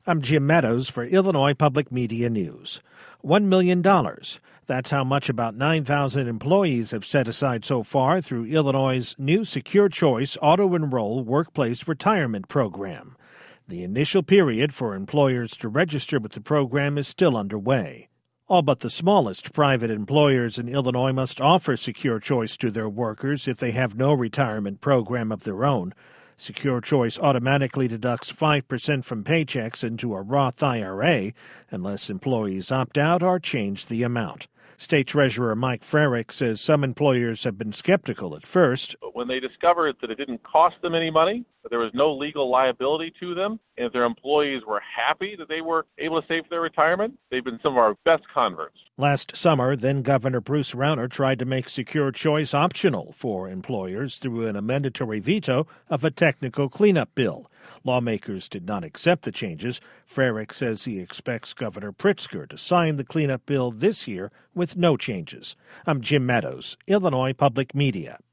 I'm Jim Meadows for Illinois Public Media News. $1 million. That's how much about 9,000 employees have set aside so far through Illinois' new Secure Choice Auto-Enroll Workplace Retirement Program. The initial period for employers to register with the program is still underway. All but the smallest private employers in Illinois must offer Secure Choice to their workers if they have no retirement program of their own. Secure Choice automatically deducts 5% from paychecks into a Roth IRA unless employees opt out or change the amount. State Treasurer Mike Frerick says some employers have been skeptical at first. But when they discovered that it didn't cost them any money, that there was no legal liability to them, and if their employees were happy that they were able to save for their retirement, they've been some of our best converts. Last summer, then-Governor Bruce Rauner tried to make Secure Choice optional for employers through a mandatory veto of a technical cleanup bill. Lawmakers did not accept the changes. Frerick says he expects Governor Pritzker to sign the cleanup bill this year with no changes. I'm Jim Meadows, Illinois Public Media.